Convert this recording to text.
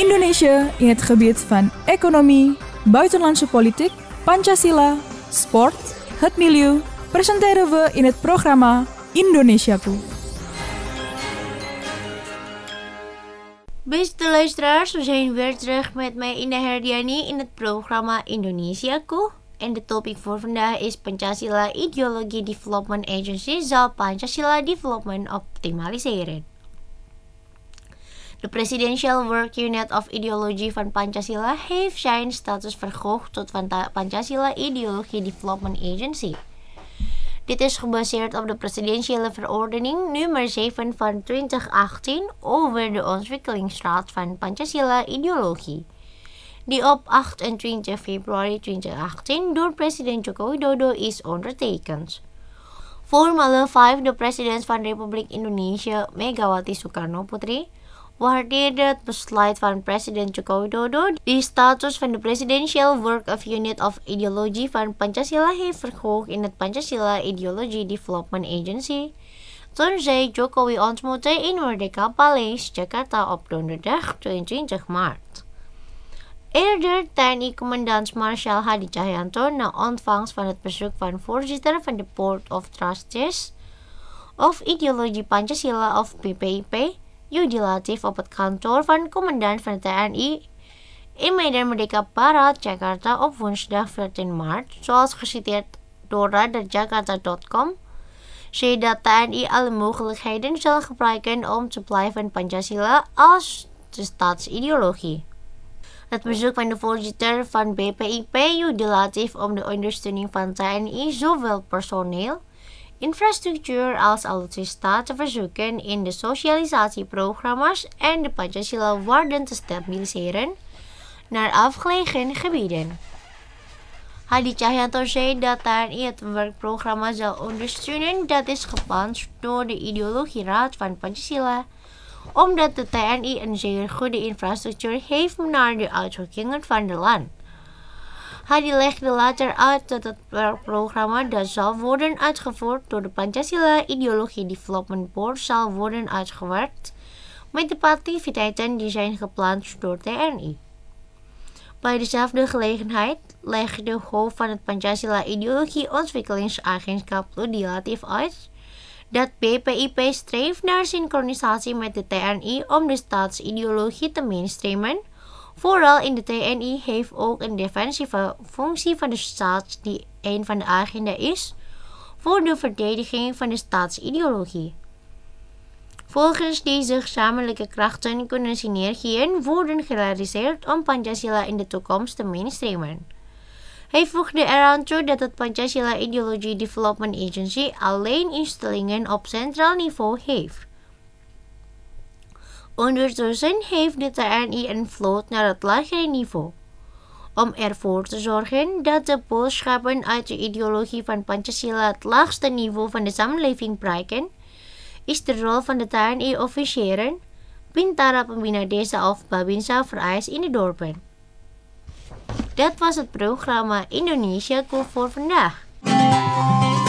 Indonesia in het gebied van economie, buitenlandse politiek, Pancasila, sport, het milieu, presenteren we in het programma Indonesiaku. Beste luisteraars, we zijn weer terug met mij Indah Herdiani in het programma Indonesiaku. En de topic voor vandaag is Pancasila Ideology Development Agency zal Pancasila Development optimaliseren. De Presidential Work Unit of Ideology van Pancasila heeft zijn status verhoogd tot van Pancasila Ideology Development Agency. Dit is gebaseerd op de presidentiële verordening nummer 7 van 2018 over de ontwikkelingsraad van Pancasila Ideologie, die op 28 februari 2018 door president Joko Widodo is ondertekend. Formele vijfde president van Republiek Indonesia, Megawati Soekarno-Putri, waardeerde het besluit van president Joko Widodo die status van de Presidential Work of Unit of Ideology van Pancasila heeft verhoogd in het Pancasila Ideology Development Agency toen zij Jokowi ontmoette in Merdeka Palace, Jakarta op donderdag 22 maart. Eerder TNI-commandant-marschal Hadi Cahyanto na ontvangst van het bezoek van voorzitter van de Board of Trustees of Ideologie Pancasila of BPIP, Yudi Latif op het kantoor van commandant van de TNI in Medan Merdeka Barat, Jakarta op woensdag 14 maart, zoals geciteerd door radarjakarta.com, zei dat TNI alle mogelijkheden zal gebruiken om te blijven Pancasila als de staatsideologie. Het bezoek van de voorzitter van BPIP, Yudi Latif, om de ondersteuning van TNI zowel personeel, infrastructuur als alutsista te verzoeken in de socialisatieprogramma's en de Pancasila-waarden te stabiliseren naar afgelegen gebieden. Hadi Cahyanto zei dat TNI het werkprogramma zal ondersteunen dat is gepland door de ideologieraad van Pancasila, omdat de TNI een zeer goede infrastructuur heeft naar de uitdrukkingen van het land. Hadi legde later uit dat het werkprogramma dat zal worden uitgevoerd door de Pancasila Ideologie Development Board zal worden uitgewerkt met de activiteiten die zijn gepland door TNI. Bij dezelfde gelegenheid legde de hoofd van het Pancasila Ideologie Ontwikkelingsagentschap Yudi Latif uit dat BPIP streeft naar synchronisatie met de TNI om de staatsideologie te mainstreamen. Vooral in de TNI heeft ook een defensieve functie van de staat die een van de agenda is voor de verdediging van de staatsideologie. Volgens deze gezamenlijke krachten kunnen synergieën worden gerealiseerd om Pancasila in de toekomst te mainstreamen. Hij voegde eraan toe dat het Pancasila Ideology Development Agency alleen instellingen op centraal niveau heeft. Ondertussen heeft de TNI een vloot naar het lagere niveau. Om ervoor te zorgen dat de boodschappen uit de ideologie van Pancasila het laagste niveau van de samenleving bereiken, is de rol van de TNI-officieren, Bintara Pembina Desa of Babinsa vereist in de dorpen. Dat was het programma Indonesiaku voor vandaag.